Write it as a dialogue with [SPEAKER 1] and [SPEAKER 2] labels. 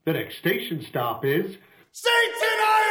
[SPEAKER 1] The next station stop is
[SPEAKER 2] Saints and Ireland!